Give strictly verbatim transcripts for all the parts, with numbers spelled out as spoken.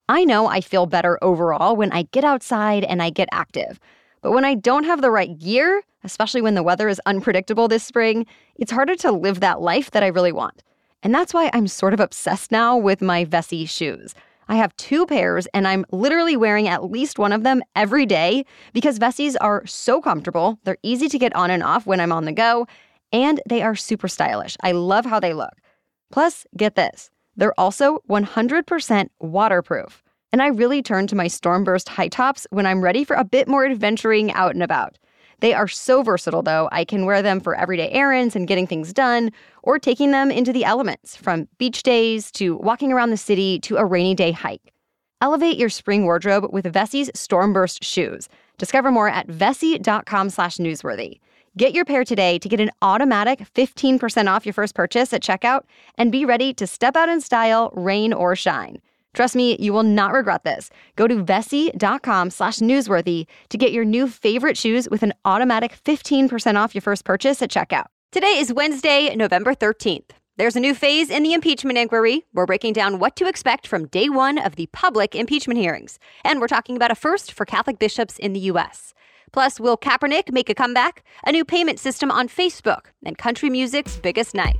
I know I feel better overall when I get outside and I get active. But when I don't have the right gear, especially when the weather is unpredictable this spring, it's harder to live that life that I really want. And that's why I'm sort of obsessed now with my Vessi shoes. I have two pairs, and I'm literally wearing at least one of them every day because Vessis are so comfortable, they're easy to get on and off when I'm on the go, and they are super stylish. I love how they look. Plus, get this, they're also one hundred percent waterproof. And I really turn to my Stormburst high tops when I'm ready for a bit more adventuring out and about. They are so versatile, though. I can wear them for everyday errands and getting things done, or taking them into the elements, from beach days to walking around the city to a rainy day hike. Elevate your spring wardrobe with Vessi's Stormburst shoes. Discover more at vessi.com slash newsworthy. Get your pair today to get an automatic fifteen percent off your first purchase at checkout and be ready to step out in style, rain or shine. Trust me, you will not regret this. Go to vessi.com slash newsworthy to get your new favorite shoes with an automatic fifteen percent off your first purchase at checkout. Today is Wednesday, November thirteenth. There's a new phase in the impeachment inquiry. We're breaking down what to expect from day one of the public impeachment hearings. And we're talking about a first for Catholic bishops in the U S. Plus, will Kaepernick make a comeback? A new payment system on Facebook, and country music's biggest night.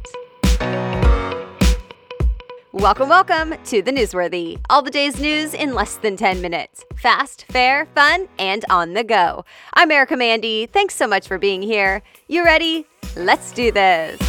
Welcome, welcome to the Newsworthy. All the day's news in less than ten minutes. Fast, fair, fun, and on the go. I'm Erica Mandy. Thanks so much for being here. You ready? Let's do this.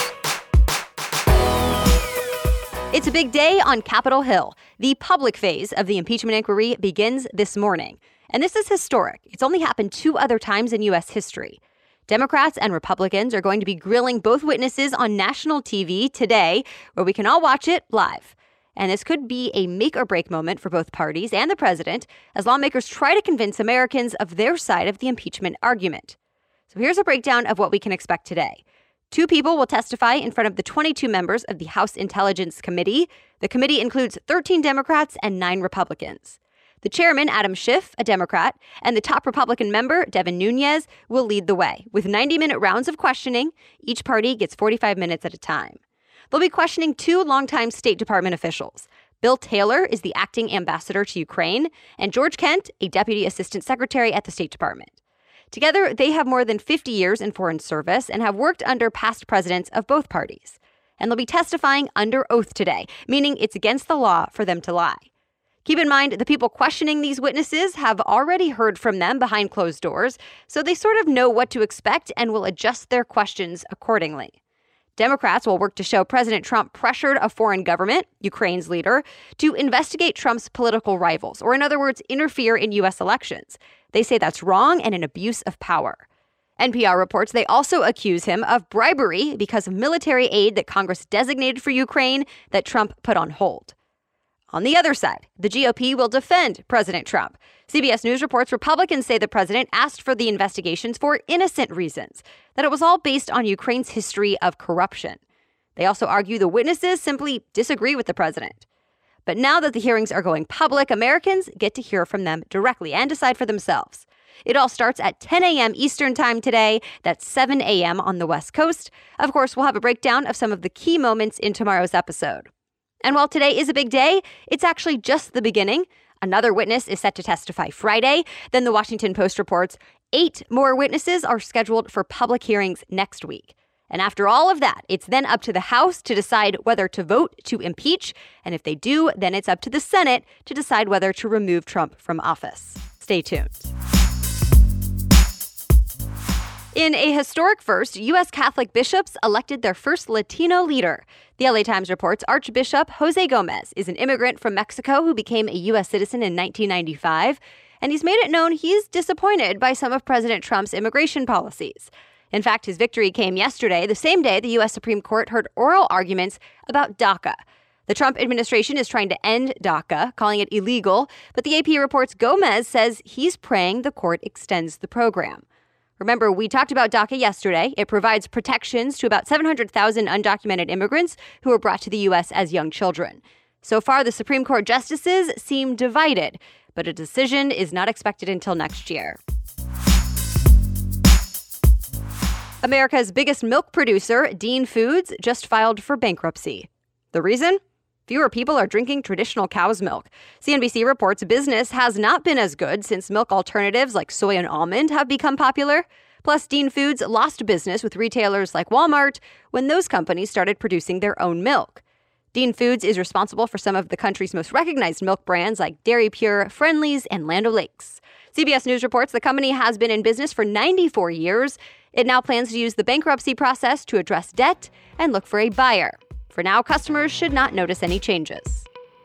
It's a big day on Capitol Hill. The public phase of the impeachment inquiry begins this morning. And this is historic. It's only happened two other times in U S history. Democrats and Republicans are going to be grilling both witnesses on national T V today, where we can all watch it live. And this could be a make-or-break moment for both parties and the president as lawmakers try to convince Americans of their side of the impeachment argument. So here's a breakdown of what we can expect today. Two people will testify in front of the twenty-two members of the House Intelligence Committee. The committee includes thirteen Democrats and nine Republicans. The chairman, Adam Schiff, a Democrat, and the top Republican member, Devin Nunes, will lead the way. With ninety-minute rounds of questioning, each party gets forty-five minutes at a time. They'll be questioning two longtime State Department officials. Bill Taylor is the acting ambassador to Ukraine, and George Kent, a deputy assistant secretary at the State Department. Together, they have more than fifty years in foreign service and have worked under past presidents of both parties. And they'll be testifying under oath today, meaning it's against the law for them to lie. Keep in mind, the people questioning these witnesses have already heard from them behind closed doors, so they sort of know what to expect and will adjust their questions accordingly. Democrats will work to show President Trump pressured a foreign government, Ukraine's leader, to investigate Trump's political rivals, or in other words, interfere in U S elections. They say that's wrong and an abuse of power. N P R reports they also accuse him of bribery because of military aid that Congress designated for Ukraine that Trump put on hold. On the other side, the G O P will defend President Trump. C B S News reports Republicans say the president asked for the investigations for innocent reasons, that it was all based on Ukraine's history of corruption. They also argue the witnesses simply disagree with the president. But now that the hearings are going public, Americans get to hear from them directly and decide for themselves. It all starts at ten a.m. Eastern time today. That's seven a.m. on the West Coast. Of course, we'll have a breakdown of some of the key moments in tomorrow's episode. And while today is a big day, it's actually just the beginning. Another witness is set to testify Friday. Then the Washington Post reports eight more witnesses are scheduled for public hearings next week. And after all of that, it's then up to the House to decide whether to vote to impeach. And if they do, then it's up to the Senate to decide whether to remove Trump from office. Stay tuned. In a historic first, U S Catholic bishops elected their first Latino leader. The L A Times reports Archbishop Jose Gomez is an immigrant from Mexico who became a U S citizen in nineteen ninety-five, and he's made it known he's disappointed by some of President Trump's immigration policies. In fact, his victory came yesterday, the same day the U S Supreme Court heard oral arguments about DACA. The Trump administration is trying to end DACA, calling it illegal, but the A P reports Gomez says he's praying the court extends the program. Remember, we talked about DACA yesterday. It provides protections to about seven hundred thousand undocumented immigrants who were brought to the U S as young children. So far, the Supreme Court justices seem divided, but a decision is not expected until next year. America's biggest milk producer, Dean Foods, just filed for bankruptcy. The reason? Fewer people are drinking traditional cow's milk. C N B C reports business has not been as good since milk alternatives like soy and almond have become popular. Plus, Dean Foods lost business with retailers like Walmart when those companies started producing their own milk. Dean Foods is responsible for some of the country's most recognized milk brands like Dairy Pure, Friendly's, and Land O'Lakes. C B S News reports the company has been in business for ninety-four years. It now plans to use the bankruptcy process to address debt and look for a buyer. For now, customers should not notice any changes.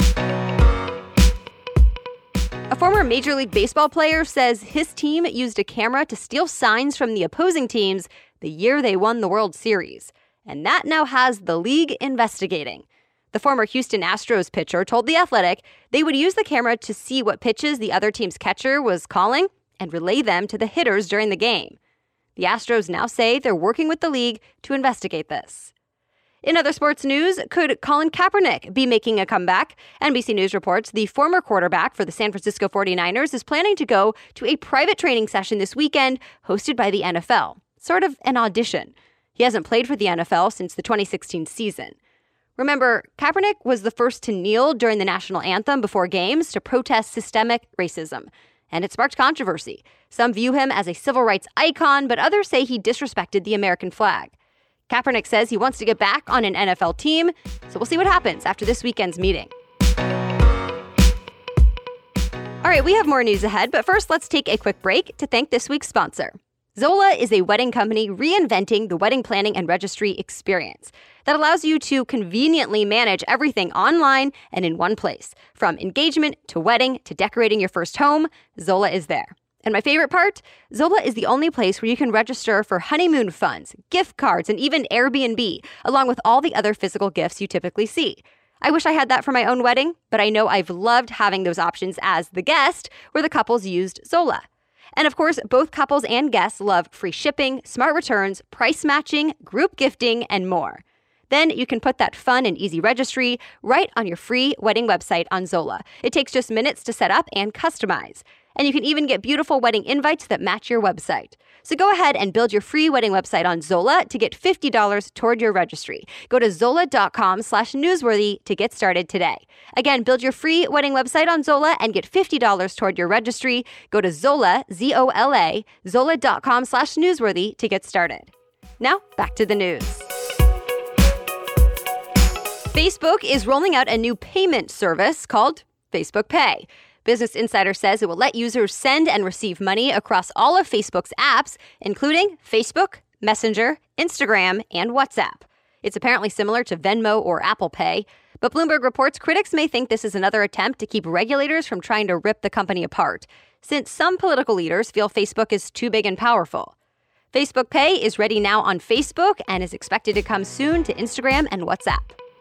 A former Major League Baseball player says his team used a camera to steal signs from the opposing teams the year they won the World Series. And that now has the league investigating. The former Houston Astros pitcher told The Athletic they would use the camera to see what pitches the other team's catcher was calling and relay them to the hitters during the game. The Astros now say they're working with the league to investigate this. In other sports news, could Colin Kaepernick be making a comeback? N B C News reports the former quarterback for the San Francisco forty-niners is planning to go to a private training session this weekend hosted by the N F L, sort of an audition. He hasn't played for the N F L since the twenty sixteen season. Remember, Kaepernick was the first to kneel during the national anthem before games to protest systemic racism, and it sparked controversy. Some view him as a civil rights icon, but others say he disrespected the American flag. Kaepernick says he wants to get back on an N F L team, so we'll see what happens after this weekend's meeting. All right, we have more news ahead, but first let's take a quick break to thank this week's sponsor. Zola is a wedding company reinventing the wedding planning and registry experience that allows you to conveniently manage everything online and in one place. From engagement to wedding to decorating your first home, Zola is there. And my favorite part? Zola is the only place where you can register for honeymoon funds, gift cards, and even Airbnb, along with all the other physical gifts you typically see. I wish I had that for my own wedding, but I know I've loved having those options as the guest, where the couples used Zola. And of course, both couples and guests love free shipping, smart returns, price matching, group gifting, and more. Then you can put that fun and easy registry right on your free wedding website on Zola. It takes just minutes to set up and customize. And you can even get beautiful wedding invites that match your website. So go ahead and build your free wedding website on Zola to get fifty dollars toward your registry. Go to zola.com slash newsworthy to get started today. Again, build your free wedding website on Zola and get fifty dollars toward your registry. Go to Zola, Z O L A, zola.com slash newsworthy to get started. Now, back to the news. Facebook is rolling out a new payment service called Facebook Pay. Business Insider says it will let users send and receive money across all of Facebook's apps, including Facebook, Messenger, Instagram, and WhatsApp. It's apparently similar to Venmo or Apple Pay, but Bloomberg reports critics may think this is another attempt to keep regulators from trying to rip the company apart, since some political leaders feel Facebook is too big and powerful. Facebook Pay is ready now on Facebook and is expected to come soon to Instagram and WhatsApp.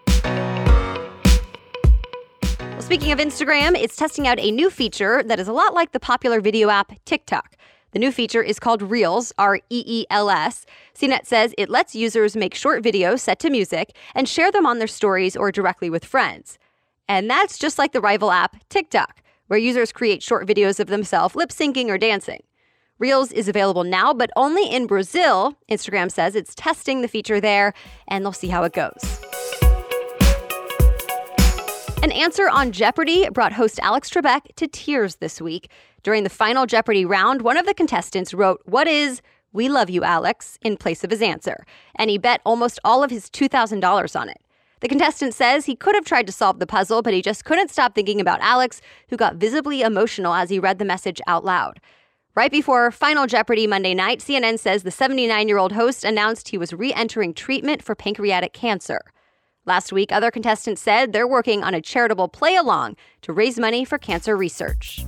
Speaking of Instagram, it's testing out a new feature that is a lot like the popular video app TikTok. The new feature is called Reels, R E E L S. C net says it lets users make short videos set to music and share them on their stories or directly with friends. And that's just like the rival app TikTok, where users create short videos of themselves lip-syncing or dancing. Reels is available now, but only in Brazil. Instagram says it's testing the feature there, and they'll see how it goes. An answer on Jeopardy brought host Alex Trebek to tears this week. During the final Jeopardy round, one of the contestants wrote, "What is, we love you, Alex," in place of his answer, and he bet almost all of his two thousand dollars on it. The contestant says he could have tried to solve the puzzle, but he just couldn't stop thinking about Alex, who got visibly emotional as he read the message out loud. Right before Final Jeopardy Monday night, C N N says the seventy-nine-year-old host announced he was re-entering treatment for pancreatic cancer. Last week, other contestants said they're working on a charitable play-along to raise money for cancer research.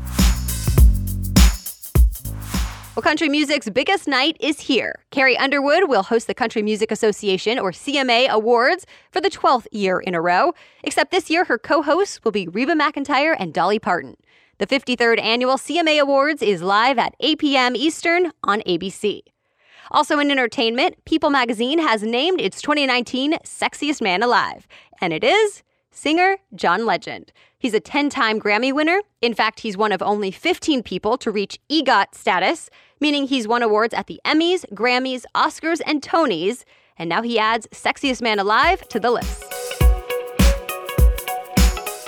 Well, country music's biggest night is here. Carrie Underwood will host the Country Music Association, or C M A, Awards for the twelfth year in a row. Except this year, her co-hosts will be Reba McEntire and Dolly Parton. The fifty-third annual C M A Awards is live at eight p.m. Eastern on A B C. Also in entertainment, People magazine has named its twenty nineteen Sexiest Man Alive, and it is singer John Legend. He's a ten-time Grammy winner. In fact, he's one of only fifteen people to reach EGOT status, meaning he's won awards at the Emmys, Grammys, Oscars, and Tonys, and now he adds Sexiest Man Alive to the list.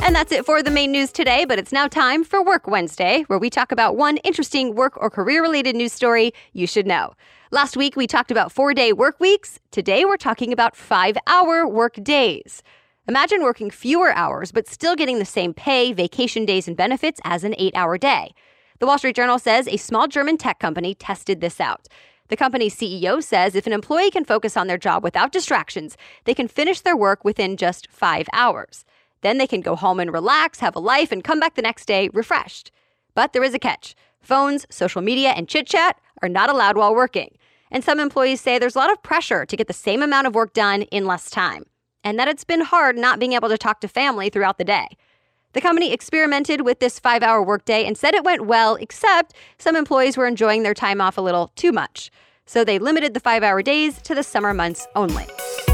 And that's it for the main news today, but it's now time for Work Wednesday, where we talk about one interesting work or career-related news story you should know. Last week, we talked about four-day work weeks. Today, we're talking about five-hour work days. Imagine working fewer hours, but still getting the same pay, vacation days, and benefits as an eight-hour day. The Wall Street Journal says a small German tech company tested this out. The company's C E O says if an employee can focus on their job without distractions, they can finish their work within just five hours. Then they can go home and relax, have a life, and come back the next day refreshed. But there is a catch. Phones, social media, and chit-chat are not allowed while working. And some employees say there's a lot of pressure to get the same amount of work done in less time, and that it's been hard not being able to talk to family throughout the day. The company experimented with this five-hour workday and said it went well, except some employees were enjoying their time off a little too much. So they limited the five-hour days to the summer months only.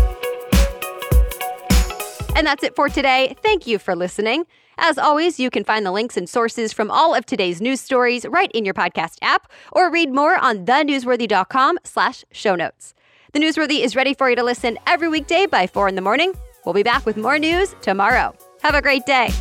And that's it for today. Thank you for listening. As always, you can find the links and sources from all of today's news stories right in your podcast app, or read more on thenewsworthy.com slash show notes. The Newsworthy is ready for you to listen every weekday by four in the morning. We'll be back with more news tomorrow. Have a great day.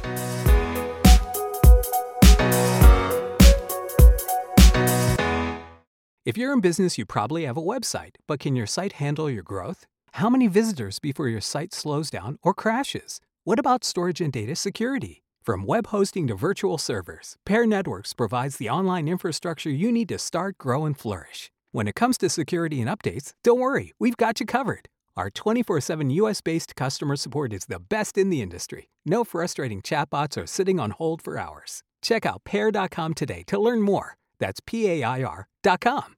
If you're in business, you probably have a website, but can your site handle your growth? How many visitors before your site slows down or crashes? What about storage and data security? From web hosting to virtual servers, Pair Networks provides the online infrastructure you need to start, grow, and flourish. When it comes to security and updates, don't worry, we've got you covered. Our twenty-four seven U S-based customer support is the best in the industry. No frustrating chatbots or sitting on hold for hours. Check out pair dot com today to learn more. That's P A I R dot com.